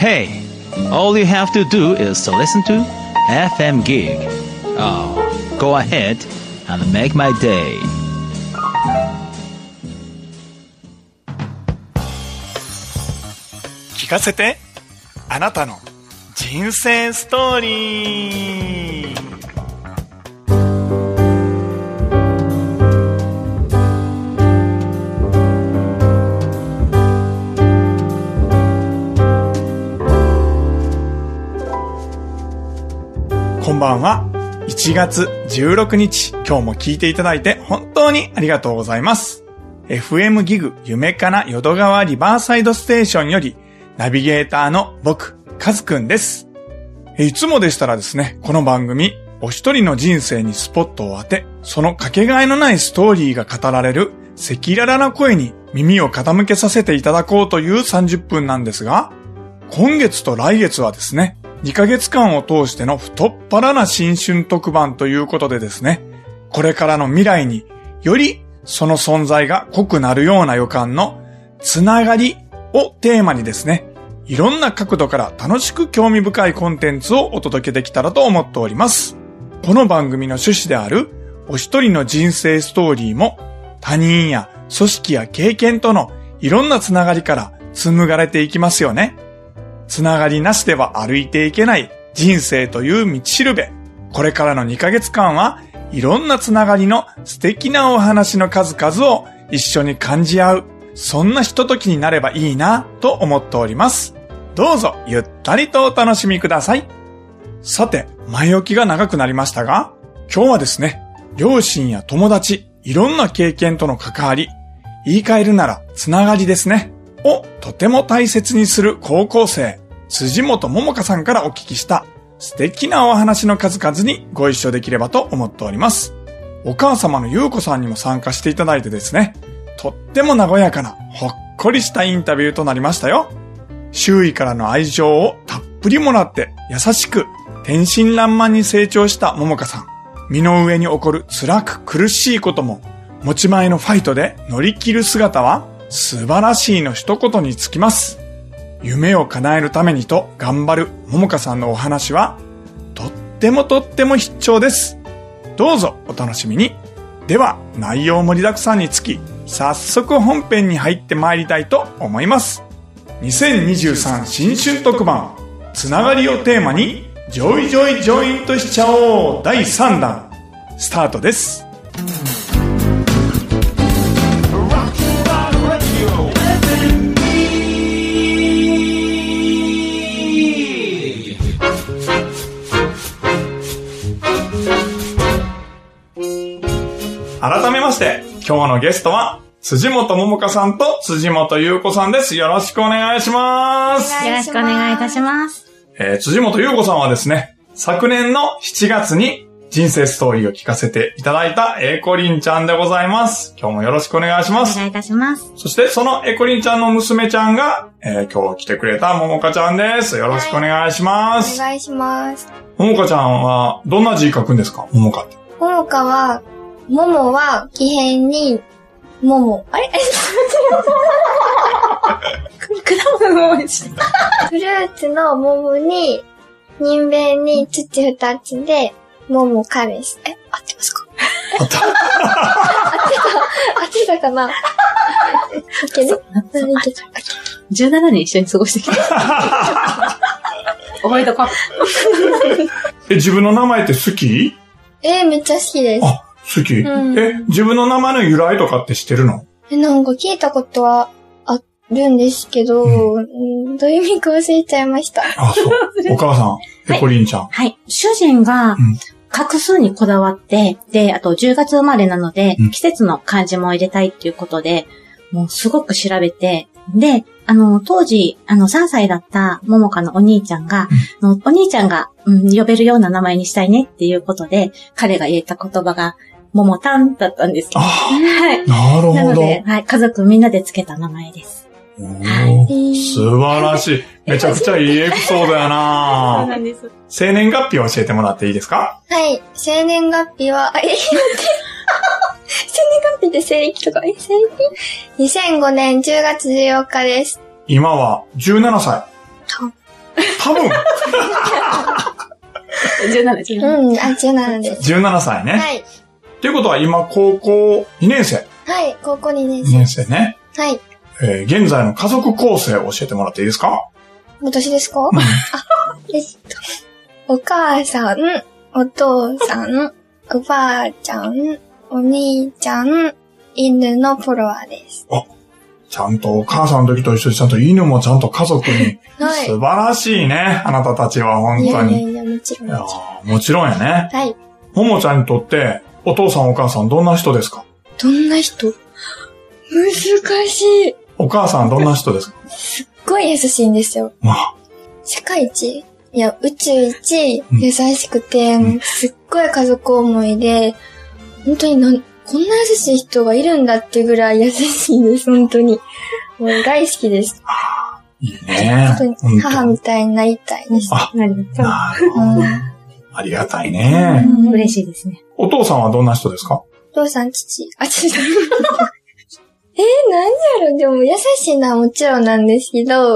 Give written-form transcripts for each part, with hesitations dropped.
Hey, all you have to do is to listen to FM Gig. Oh, go ahead and make my day. 聞かせて、あなたの人生ストーリー。こんばんは。1月16日、今日も聞いていただいて本当にありがとうございます。FM ギグ夢かな淀川リバーサイドステーションよりナビゲーターの僕、カズくんです。いつもでしたらですね、この番組、お一人の人生にスポットを当て、そのかけがえのないストーリーが語られる赤裸々な声に耳を傾けさせていただこうという30分なんですが、今月と来月はですね、2ヶ月間を通しての太っ腹な新春特番ということでですね、これからの未来によりその存在が濃くなるような予感のつながりをテーマにですね、いろんな角度から楽しく興味深いコンテンツをお届けできたらと思っております。この番組の趣旨であるお一人の人生ストーリーも他人や組織や経験とのいろんなつながりから紡がれていきますよね。つながりなしでは歩いていけない人生という道しるべ。これからの2ヶ月間はいろんなつながりの素敵なお話の数々を一緒に感じ合う、そんなひとときになればいいなと思っております。どうぞゆったりとお楽しみください。さて、前置きが長くなりましたが、今日はですね、両親や友達、いろんな経験との関わり、言い換えるならつながりですね、をとても大切にする高校生、辻本桃香さんからお聞きした素敵なお話の数々にご一緒できればと思っております。お母様の優子さんにも参加していただいてですね、とっても和やかなほっこりしたインタビューとなりましたよ。周囲からの愛情をたっぷりもらって優しく天真爛漫に成長した桃香さん。身の上に起こる辛く苦しいことも持ち前のファイトで乗り切る姿は素晴らしいの一言につきます。夢を叶えるためにと頑張る桃香さんのお話はとっても必聴です。どうぞお楽しみに。では内容盛りだくさんにつき早速本編に入ってまいりたいと思います。2023新春特番つながりをテーマにジョイジョイントしちゃおう第3弾スタートです。改めまして今日のゲストは辻本桃香さんと辻本優子さんです。よろしくお願いします。 よろしくお願いいたします。 辻本優子さんはですね、昨年の7月に人生ストーリーを聞かせていただいたエコリンちゃんでございます。今日もよろしくお願いします。 お願いいたします。 そしてそのエコリンちゃんの娘ちゃんが、今日来てくれた桃香ちゃんです。よろしくお願いします。 お願いします。 桃香ちゃんはどんな字書くんですか？桃香って。 桃香は、桃は木偏に、桃。あれ果物の桃でした。 フルーツの桃に、人弁に土二つで、桃かです。合ってますか？ あった。 合ってたかな？ OK ね。 17年一緒に過ごしてきました。覚えとこう。 自分の名前って好き？ めっちゃ好きです。 あ、好き？自分の名前の由来とかって知ってるの？ なんか聞いたことはあるんですけど、どういう意味か忘れちゃいました。 あ、そう。お母さん、エコリンちゃん。 はい。主人が、画数にこだわって、で、あと10月生まれなので、季節の漢字も入れたいっていうことで、もうすごく調べて、で、当時、3歳だった桃香のお兄ちゃんが、お兄ちゃんが、呼べるような名前にしたいねっていうことで、彼が言えた言葉が、桃たんだったんですけど。はい。 なるほど。 なので、はい、家族みんなでつけた名前です。 はい。素晴らしい。めちゃくちゃいいエピソードやなそうなんです。 生年月日を教えてもらっていいですか？ はい。生年月日は、待って。生年月日って西暦とか、西暦 ?2005 年10月14日です。 今は17歳。 多分。 17。 うん、17です。 17歳ね。 はい。 ということは今高校2年生。 はい、高校2年 2 生。 年生ね。 はい。 現在の家族構成を教えてもらっていいですか？ 私ですか？お母さん、お父さん、おばあちゃん、お兄ちゃん、犬のフォロワーです。 ちゃんとお母さんの時と一緒にちゃんと犬もちゃんと家族に。 はい。 素晴らしいね。あなたたちは本当に。 いや、もちろん。 もちろんやね。 はい。 ももちゃんにとって、お父さんお母さんどんな人ですか？ どんな人？難しい。 お母さんどんな人ですか？ すっごい優しいんですよ。世界一？いや、宇宙一優しくて、すっごい家族思いで、本当にこんな優しい人がいるんだってぐらい優しいです、本当に。もう大好きです。 いいね。 本当に母みたいになりたいです。 なるほど。ありがたいね。 嬉しいですね。 お父さんはどんな人ですか？ お父さん、父。なんやろ、でも優しいのはもちろんなんですけど、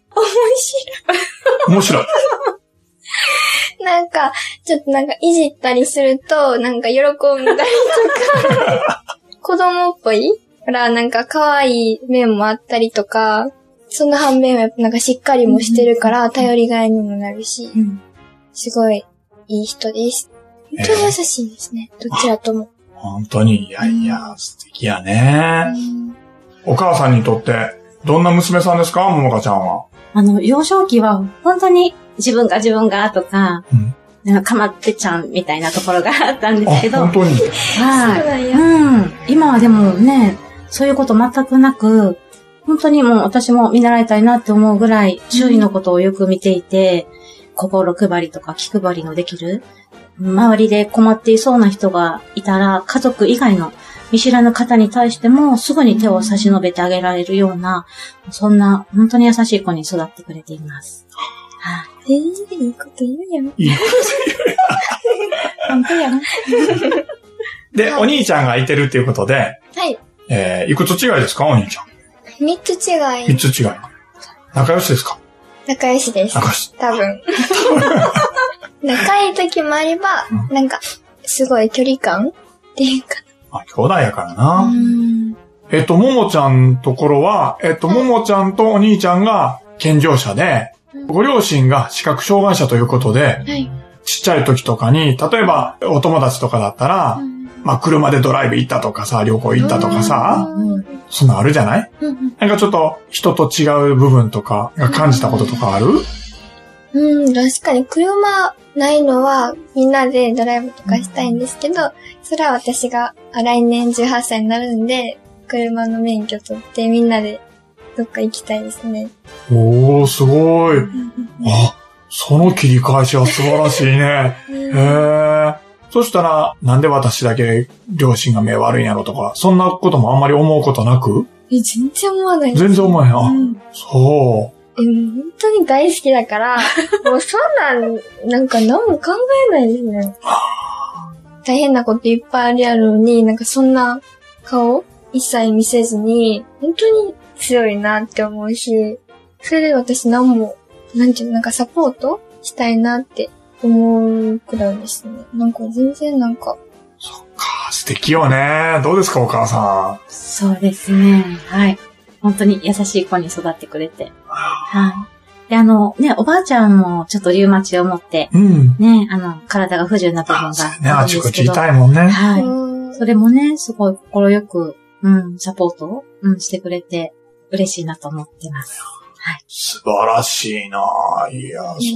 面白い。 なんか、ちょっといじったりすると、喜んだりとか、子供っぽいから、可愛い面もあったりとか、その反面はやっぱしっかりもしてるから、頼りがいにもなるし、すごいいい人です。本当に優しいですね、どちらとも。 本当に、いやいや、素敵やね。お母さんにとって、どんな娘さんですか、ももかちゃんは。 幼少期は、本当に自分がとか、かまってちゃんみたいなところがあったんですけど。 本当に。 はい。今はでもね、そういうこと全くなく、本当にもう私も見習いたいなって思うぐらい、周囲のことをよく見ていて、心配りとか気配りのできる、周りで困っていそうな人がいたら、家族以外の見知らぬ方に対してもすぐに手を差し伸べてあげられるような、そんな本当に優しい子に育ってくれています。 はい。いいこと言うやん。 いいこと言うやん。本当やん。 で、お兄ちゃんがいてるっていうことで、 はい。 いくつ違いですか、お兄ちゃん。 3つ違い。 3つ違い。仲良しですか？ 仲良しです。 仲良し。 多分。仲いい時もあれば、すごい距離感っていうか。 兄弟やからな。ももちゃんところは、ももちゃんとお兄ちゃんが健常者で、ご両親が視覚障害者ということで、ちっちゃい時とかに、例えばお友達とかだったら、車でドライブ行ったとかさ、旅行行ったとかさ、そんなあるじゃない？ちょっと人と違う部分とかが感じたこととかある？ 確かに車ないのはみんなでドライブとかしたいんですけど、それは私が来年18歳になるんで、車の免許取ってみんなでどっか行きたいですね。 おー、すごい。その切り返しは素晴らしいね。そしたら、なんで私だけ両親が目悪いんやろとか、そんなこともあんまり思うことなく？ 全然思わないです。 全然思わへん。そう。 本当に大好きだから、もうそん何も考えないですね。大変なこといっぱいあるのに、そんな顔一切見せずに、本当に強いなって思うし、それで私サポートしたいなって思うくらいですね。全然そっか、素敵よね。どうですか、お母さん。 そうですね。はい。本当に優しい子に育ってくれて。はい。で、おばあちゃんもちょっとリウマチを持って、体が不自由な部分があるんですけど。 あちこち痛いもんね。 はい。それもね、すごい心よく、サポートを、してくれて、嬉しいなと思ってます。はい。 素晴らしいなぁ。いや、そう。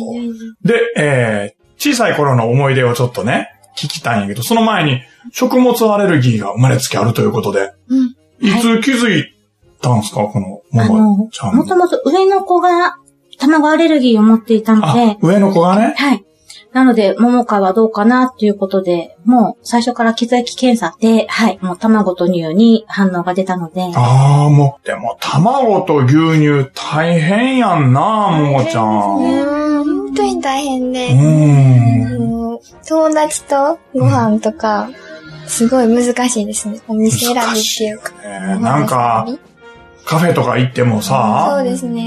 で、小さい頃の思い出をちょっとね、聞きたいんやけど、その前に食物アレルギーが生まれつきあるということで、いつ気づいたんですか、このももちゃん。 もともと上の子が卵アレルギーを持っていたので、 上の子がね。 はい。なので、ももかはどうかなっていうことで、もう最初から血液検査で、はい、もう卵と乳に反応が出たので。 でも卵と牛乳大変やんな、ももちゃん。 本当に大変で。友達とご飯とか、すごい難しいですね。お店選びっていうか。 カフェとか行ってもさ、 そうですね。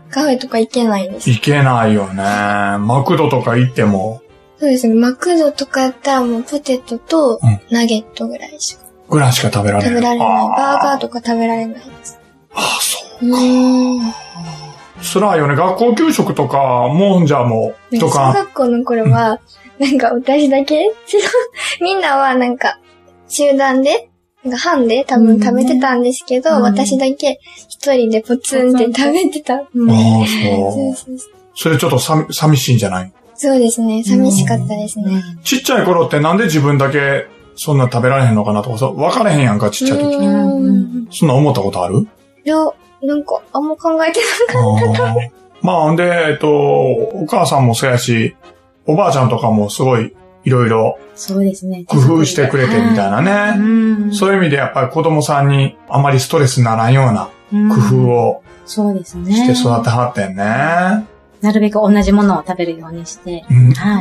カフェとか行けないです。 行けないよね。マクドとか行っても。 そうですね。マクドとかやったらもうポテトとナゲットぐらいしか。 ぐらいしか食べられない。 食べられない。バーガーとか食べられないです。 ああ、そうか。辛いよね。学校給食とか、もんじゃも、とか。 小学校の頃は、なんか私だけ、みんなはなんか、集団で、なんか班で多分食べてたんですけど、私だけ一人でポツンって食べてた。ああ、 そう。それちょっと寂しいんじゃない？ そうですね。寂しかったですね。 ちっちゃい頃ってなんで自分だけそんな食べられへんのかなとかさ、分かれへんやんか、ちっちゃい時。そんな思ったことある？ いや、なんか、あんま考えてなかった。 まあ、で、お母さんもそうやし、おばあちゃんとかもすごい、いろいろ、 そうですね。 工夫してくれてみたいなね。そういう意味でやっぱり子供さんにあまりストレスにならんような工夫を、 そうですね。 して育てはってんね。 なるべく同じものを食べるようにして。はい。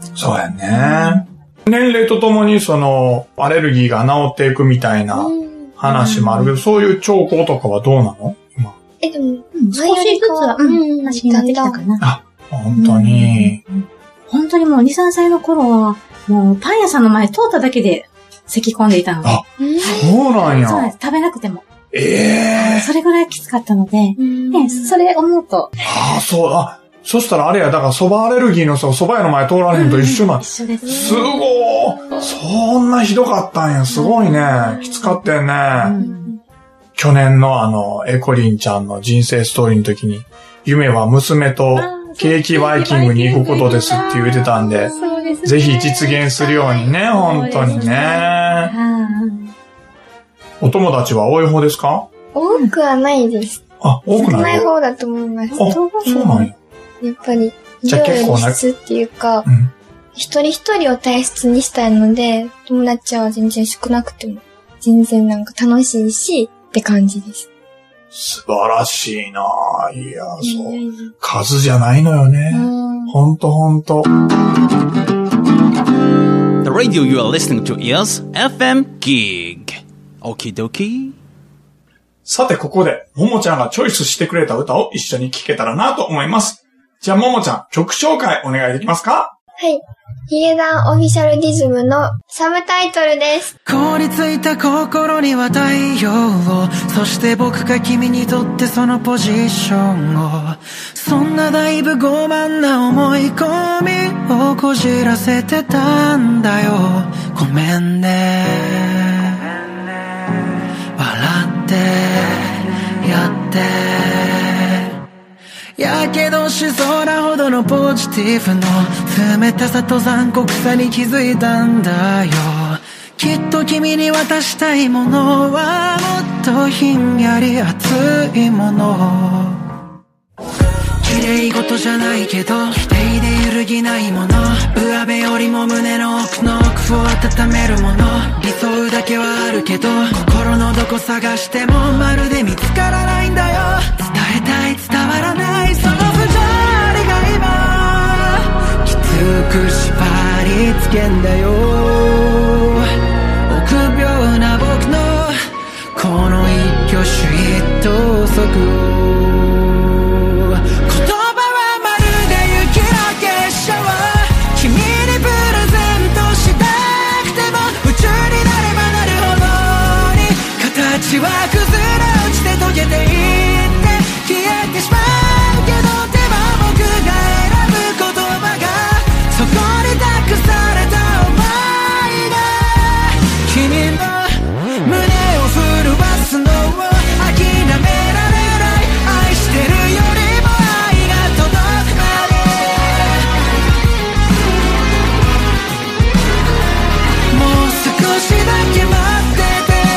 そうやね。年齢とともにアレルギーが治っていくみたいな話もあるけど、そういう兆候とかはどうなの？今。 でも、少しずつは、マシになってきたかな。 あ、本当に。 本当にもう2、3歳の頃は、もうパン屋さんの前通っただけで咳込んでいたので。 あ、そうなんや。 そうです。食べなくても。 それぐらいきつかったので、それ思うと。 ああ、そう、そしたらあれや、だから蕎麦アレルギーの蕎麦屋の前通られへんと一緒なん。 一緒です。 すごー。そんなひどかったんや。すごいね。きつかったよね。去年のエコリンちゃんの人生ストーリーの時に、夢は娘とケーキバイキングに行くことですって言ってたんで、ぜひ実現するようにね、本当にね。お友達は多い方ですか？ 多くはないです。 あ、多くない？ 少ない方だと思います。 あ、そうなんや。 やっぱり、量より質っていうか、一人一人を大切にしたいので、友達は全然少なくても、全然なんか楽しいし、って感じです。 素晴らしいなぁ。いや、そう。数じゃないのよね。ほんと。 The radio you are listening to is FM Gig. Okie dokie. さて、ここで、ももちゃんがチョイスしてくれた歌を一緒に聴けたらなと思います。じゃあ、ももちゃん、曲紹介お願いできますか？ はい。ヒゲダンオフィシャルディズムのサブタイトルです。 凍りついた心には太陽を、そして僕が君にとってそのポジションを、そんなだいぶ傲慢な思い込みをこじらせてたんだよ。ごめんね。笑ってやってやけどしそうなほどのポジティブの冷たさと残酷さに気づいたんだよ。きっと君に渡したいものはもっとひんやり熱いもの。綺麗事じゃないけど否定で揺るぎないもの。上辺よりも胸の奥の奥を温めるもの。理想だけはあるけど心のどこ探してもまるで見つからないんだよ。伝えたい伝わらないその二人が今きつく縛り付けんだよ。臆病な僕のこの一挙手一投足を形は崩れ落ちて溶けていって消えてしまうけど手は僕が選ぶ言葉がそこに託された想いが君の胸を震わすのを諦められない愛してるよりも愛が届くまでもう少しだけ待って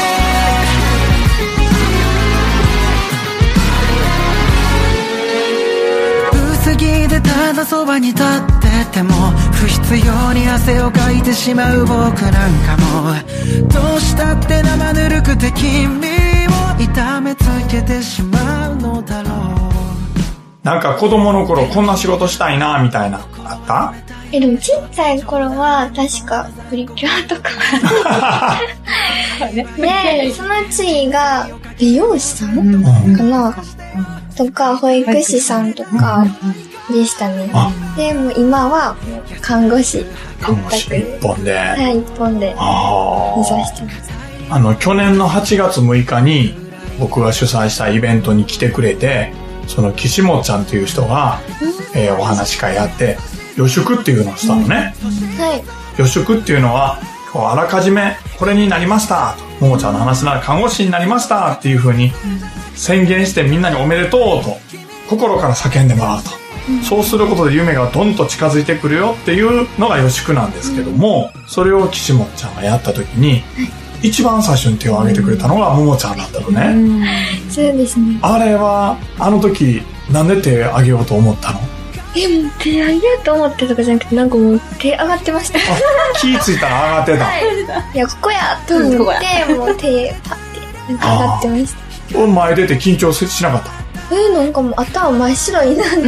ただそばに立ってても不必要に汗をかいてしまう僕なんかもどうしたって生ぬるくて君を痛めつけてしまうのだろう。 なんか子供の頃こんな仕事したいなみたいなあった？ でもちっちゃい頃は確かプリキュアとかでその次が美容師さんかな。 とか、保育士さんとかでしたね。で、もう今は看護師。 看護師一本で。 はい、一本で目指してます。 去年の8月6日に僕が主催したイベントに来てくれて、その岸本ちゃんという人が、お話し会やって、予祝っていうのをしたのね。 はい。 予祝っていうのは、あらかじめこれになりましたと、ももちゃんの話なら看護師になりましたっていう風に宣言してみんなにおめでとうと心から叫んでもらうと、そうすることで夢がどんと近づいてくるよっていうのが予祝なんですけども、それを岸本ちゃんがやった時に一番最初に手を挙げてくれたのがももちゃんだったのね。 そうですね。 あれはあの時なんで手挙げようと思ったの？ もう手挙げようと思ってとかじゃなくて、なんかもう手上がってました。 気ついたら上がってた。 はい。いや、ここやと思って、もう手パッて上がってました。 前出て緊張しなかった？ なんかもう頭真っ白になって、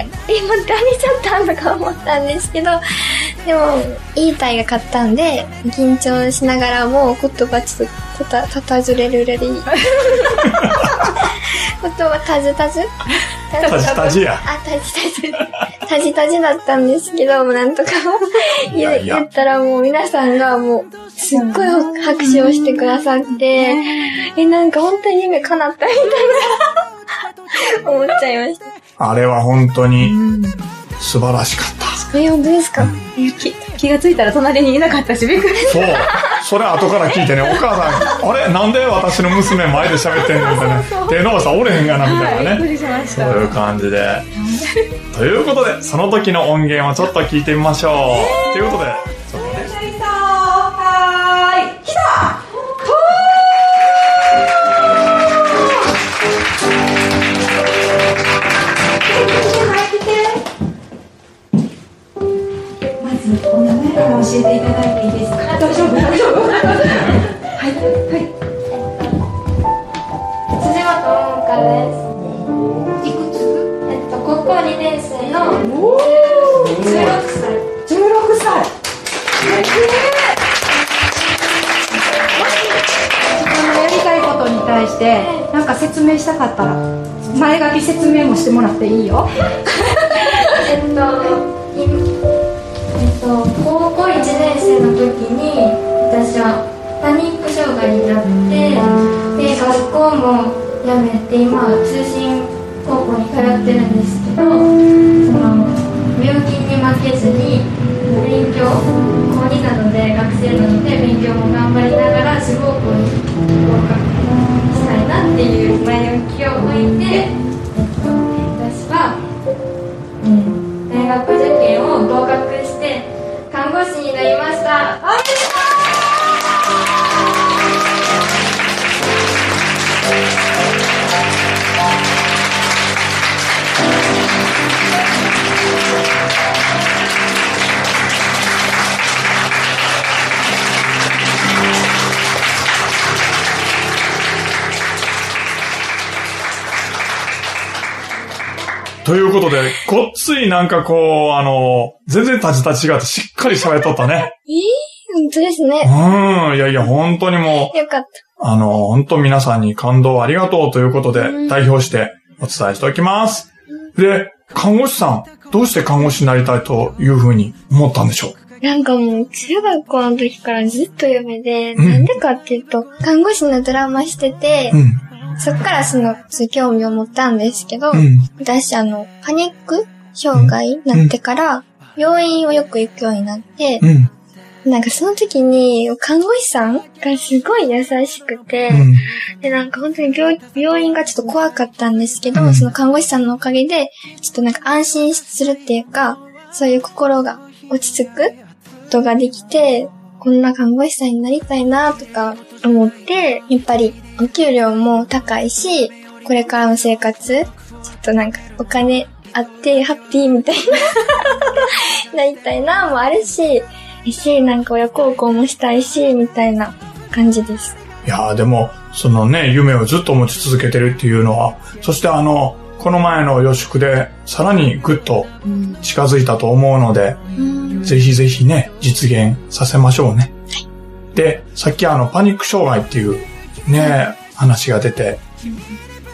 今誰ちゃったんだか思ったんですけど、でも、いいタイが勝ったんで、緊張しながらも言葉ちょっとたたずれるれり。言葉たじたじや。 たじたじだったんですけど、もうなんとか言ったらもう皆さんがもうすっごい拍手をしてくださって、なんか本当に夢叶ったみたいな思っちゃいました。 あれは本当に素晴らしかった。 本当ですか？ 気がついたら隣にいなかったし、びっくりした。 そう。それ後から聞いてね、お母さん、あれなんで私の娘前で喋ってんのみたいな。手伸ばしたらおれへんがな、みたいなね。 びっくりしました。 そういう感じで。ということで、その時の音源をちょっと聞いてみましょう。ということで、ちょっとね。 はーい。来た！ お名前から教えていただいていいですか？大丈夫はい辻本桃香です。 いくつ？ 高校2年生の16歳。 16歳。やりたいことに対してなんか説明したかったら前書き説明もしてもらっていいよ。 高校1年生の時に私はパニック障害になって、で学校も辞めて今は通信高校に通ってるんですけど、その病気に負けずに勉強、高2なので学生なので勉強も頑張りながら志望校に合格したいなっていう前置きを置いて、私は、大学受験を合格して看護師になりました。おめでとう！ ということで、ごっついなんかこう、全然立ち立ちがあってしっかり喋っとったね。 本当ですね。 いやいや、本当にもう、 よかった。 本当皆さんに感動ありがとうということで、代表してお伝えしておきます。で、看護師さん、どうして看護師になりたいというふうに思ったんでしょう？ なんかもう、中学校の時からずっと夢で、なんでかっていうと、看護師のドラマしてて、そっから興味を持ったんですけど、私パニック障害になってから、病院をよく行くようになって、なんかその時に、看護師さんがすごい優しくて、で、なんか本当に病院がちょっと怖かったんですけど、その看護師さんのおかげで、ちょっとなんか安心するっていうか、そういう心が落ち着くことができて、こんな看護師さんになりたいなとか思って、やっぱりお給料も高いし、これからの生活、ちょっとなんかお金あってハッピーみたいな、なりたいなもあるし、なんか親孝行もしたいし、みたいな感じです。 いやーでも、そのね、夢をずっと持ち続けてるっていうのは、そしてこの前の予祝でさらにぐっと近づいたと思うので、ぜひぜひね、実現させましょうね。で、さっきパニック障害っていうね、話が出て、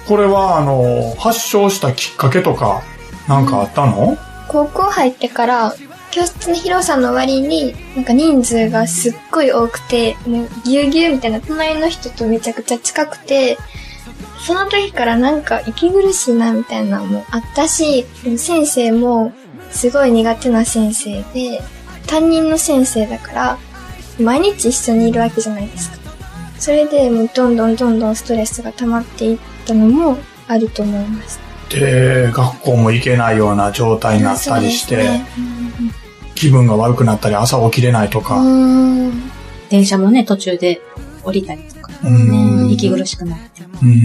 これは発症したきっかけとかなんかあったの？ 高校入ってから教室の広さの割になんか人数がすっごい多くて、もうぎゅうぎゅうみたいな、隣の人とめちゃくちゃ近くて、その時からなんか息苦しいなみたいなのもあったし、先生もすごい苦手な先生で、担任の先生だから毎日一緒にいるわけじゃないですか。それでもうどんどんストレスが溜まっていったのもあると思います。 で、学校も行けないような状態になったりして、ね、気分が悪くなったり朝起きれないとか、 電車もね途中で降りたりとか、息苦しくなって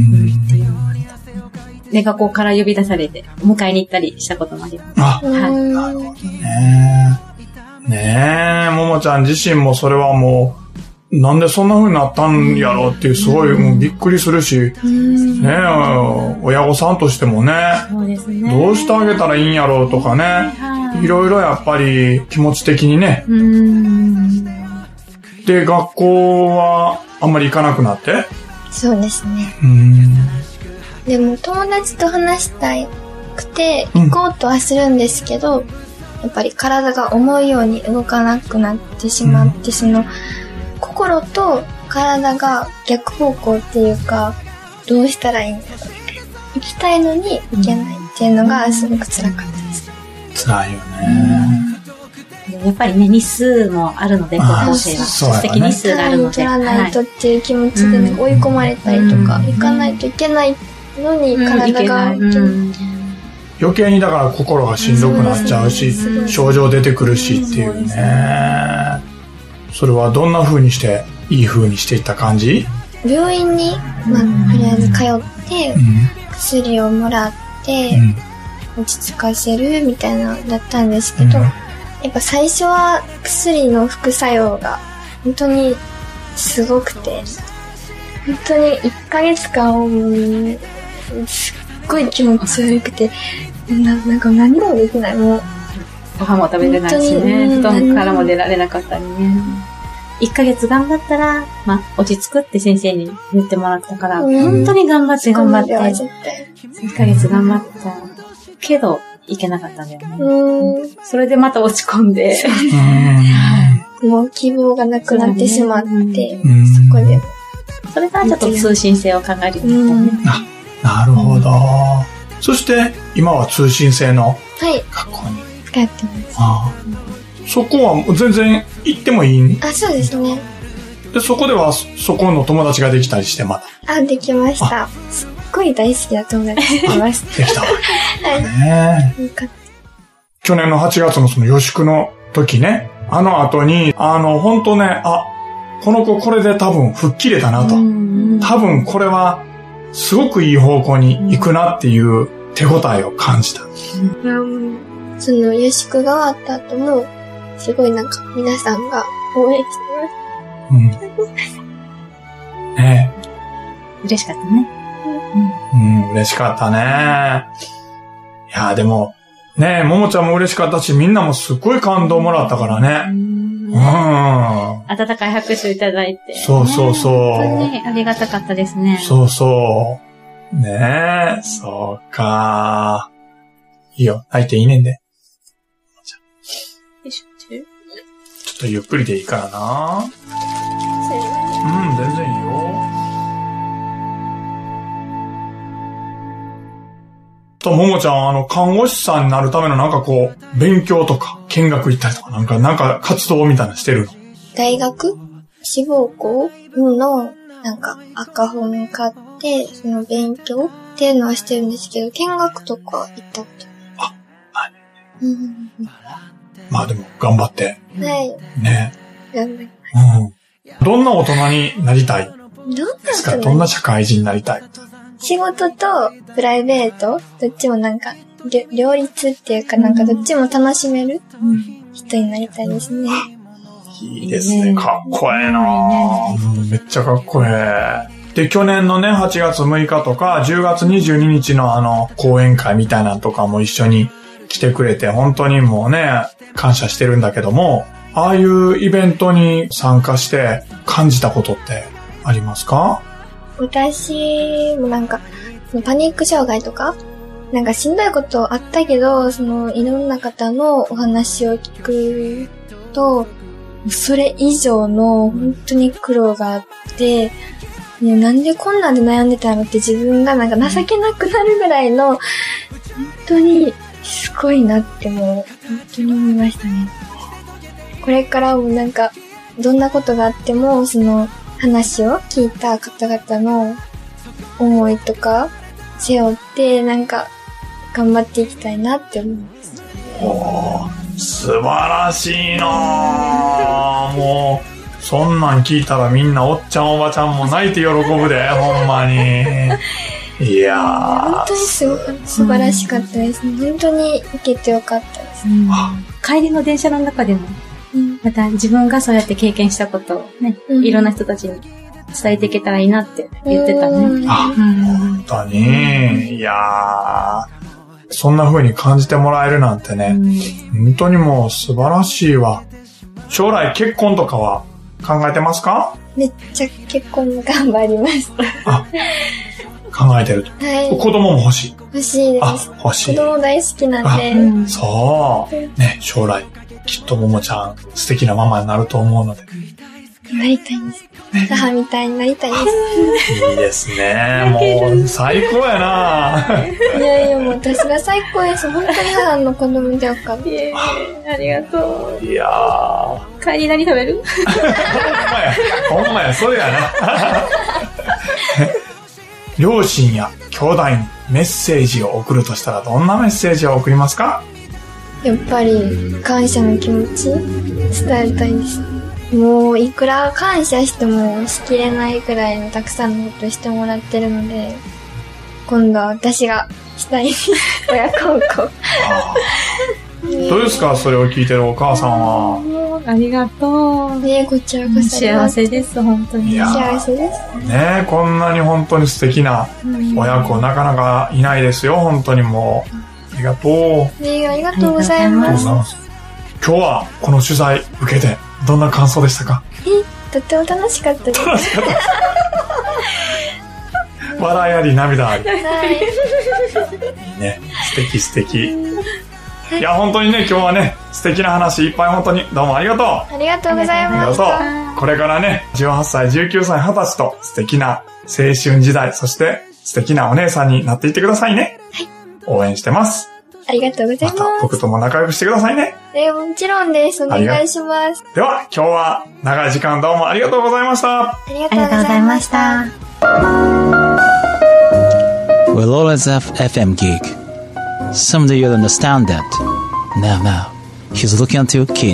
で学校から呼び出されて迎えに行ったりしたこともあります。 あ、はい、なるほどね。ねえ、ももちゃん自身もそれはもうなんでそんな風になったんやろうっていうすごいもうびっくりするし、ねえ、親御さんとしてもね、 そうですね、 どうしてあげたらいいんやろうとかね、いろいろやっぱり気持ち的にね。で、学校はあんまり行かなくなって？ そうですね。でも友達と話したくて行こうとはするんですけど、やっぱり体が思うように動かなくなってしまって、その心と体が逆方向っていうか、どうしたらいいんだろう。行きたいのに行けないっていうのがすごく辛かったです。 辛いよね。 やっぱりね、日数もあるので、高校生は。出席日数があるので。 取らないとっていう気持ちで追い込まれたりとか、行かないといけないのに体が余計にだから心がしんどくなっちゃうし、症状出てくるしっていうね。それはどんな風にして、いい風にしていった感じ？ 病院に、とりあえず通って、薬をもらって、落ち着かせるみたいなのだったんですけど、やっぱ最初は薬の副作用が本当にすごくて、本当に1ヶ月間すっごい気持ち悪くて、なんか何もできない。もうご飯も食べれないしね、布団からも出られなかったりね。1ヶ月頑張ったら、落ち着くって先生に言ってもらったから、本当に頑張って、1ヶ月頑張ったけど、いけなかったんだよね。それでまた落ち込んで、 もう希望がなくなってしまって、そこで。 それからちょっと通信制を考えるようになったね。 なるほど。そして、今は通信制の学校に。 通ってます。 そこは全然行ってもいい？ そうですね。 で、そこでは、そこの友達ができたりして、また。 できました。すっごい大好きな友達できました。 できた。 はい。 去年の8月のその予宿の時ね、後に、本当ね、この子これで多分吹っ切れたなと。多分これは、すごくいい方向に行くなっていう手応えを感じた。 その予宿が終わった後も、すごいなんか皆さんが応援してます。 ねえ。嬉しかったね。 嬉しかったね。いや、でも、ねももちゃんも嬉しかったし、みんなもすっごい感動もらったからね。 温かい拍手いただいて。 そう。 本当にありがたかったですね。 そう。そうか。いいよ、泣いていいねんで。ちょっとゆっくりでいいからな。全然いいよ。ももちゃん、看護師さんになるためのなんかこう、勉強とか、見学行ったりとか、なんか活動みたいなしてるの？ 大学志望校の、なんか赤本買って、その勉強っていうのはしてるんですけど、見学とか行ったこと。 でも、頑張って。 はい。 ね。 頑張ります。 どんな大人になりたいですか？どんな社会人になりたい？ 仕事とプライベートどっちもなんか両立っていうかなんかどっちも楽しめる人になりたいですね。 いいですね。かっこええな、めっちゃかっこええ。で、去年のね、8月6日とか10月22日の講演会みたいなのとかも一緒に来てくれて、本当にもうね、感謝してるんだけども、ああいうイベントに参加して感じたことってありますか？ 私もなんかそのパニック障害とか、なんかしんどいことあったけど、いろんな方のお話を聞くと、それ以上の本当に苦労があって、ね、なんでこんなんで悩んでたのって自分がなんか情けなくなるぐらいの、本当にすごいなってもう、本当に思いましたね。これからもなんか、どんなことがあっても、話を聞いた方々の思いとか、背負って、なんか、頑張っていきたいなって思います。 おー、素晴らしいなぁ。もう、そんなん聞いたらみんなおっちゃんおばちゃんも泣いて喜ぶで、ほんまに。いやー。 本当に素晴らしかったですね。本当に受けてよかったです。 帰りの電車の中でも、また自分がそうやって経験したことをね、いろんな人たちに伝えていけたらいいなって言ってたね。 本当に。いやー。そんな風に感じてもらえるなんてね、本当にもう素晴らしいわ。将来結婚とかは考えてますか？ めっちゃ結婚頑張ります。 考えてると。はい。子供も欲しい。 欲しいです。 欲しい。 子供大好きなんで。 そう。ね、将来、きっとももちゃん素敵なママになると思うので。 なりたいんです。母みたいになりたいです。 いいですね。もう、最高やな。 いやいや、もう私が最高です。本当に母の子供でよかった。 ありがとう。 いやー。 帰り何食べる？ ほんまや、それやな。両親や兄弟にメッセージを送るとしたらどんなメッセージを送りますか？ やっぱり感謝の気持ち伝えたいです。もういくら感謝してもしきれないくらいのたくさんのことしてもらってるので、今度は私がしたい親孝行。 どうですか、それを聞いてるお母さんは。 ありがとう。 ねえ、こちらこそ幸せです、本当に。 幸せです。 ねえ、こんなに本当に素敵な親子なかなかいないですよ、本当にもう。ありがとう。 ねえ、ありがとうございます。 今日はこの取材受けてどんな感想でしたか？ とっても楽しかったです。 楽しかった。笑いあり涙あり。はい。いいね。素敵。いや、本当にね、今日はね、素敵な話いっぱい本当にどうもありがとう。 ありがとうございました。 ありがとう。これからね、18歳、19歳、20歳と素敵な青春時代、そして素敵なお姉さんになっていってくださいね。はい。応援してます。 ありがとうございます。 また僕とも仲良くしてくださいね。 もちろんです。お願いします。 では、今日は長い時間どうもありがとうございました。 ありがとうございました。 We'll always have FM gig. Someday you'll understand that. Now, he's looking at you, kid.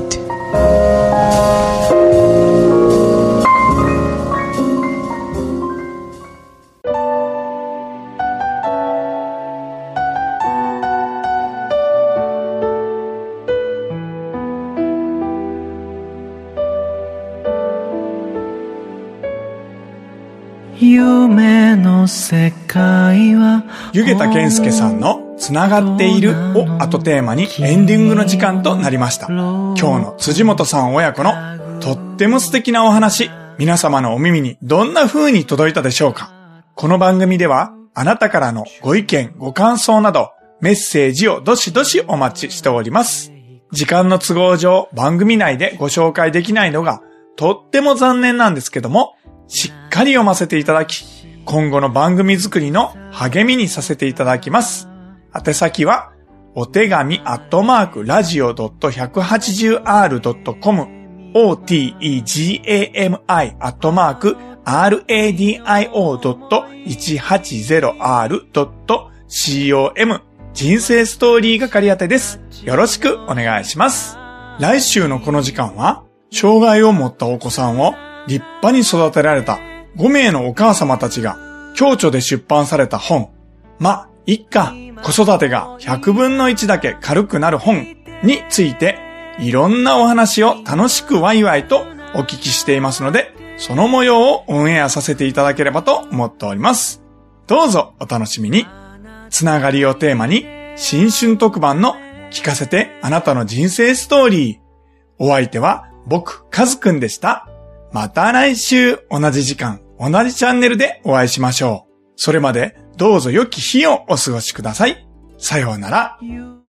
夢の世界は湯桁健介さんのつながっているを後テーマにエンディングの時間となりました。今日の辻本さん親子のとっても素敵なお話、皆様のお耳にどんな風に届いたでしょうか？この番組ではあなたからのご意見ご感想などメッセージをどしどしお待ちしております。時間の都合上番組内でご紹介できないのがとっても残念なんですけども、しっかり読ませていただき、今後の番組作りの励みにさせていただきます。宛先は、お手紙@radio.180r.com、otegami@radio.180r.com、人生ストーリー係宛てです。よろしくお願いします。来週のこの時間は、障害を持ったお子さんを立派に育てられた5名のお母様たちが共著で出版された本、一家子育てが100分の1だけ軽くなる本についていろんなお話を楽しくワイワイとお聞きしていますので、その模様をオンエアさせていただければと思っております。どうぞお楽しみに。つながりをテーマに新春特番の聞かせてあなたの人生ストーリー。お相手は僕、カズくんでした。また来週同じ時間、同じチャンネルでお会いしましょう。それまでどうぞ良き日をお過ごしください。さようなら。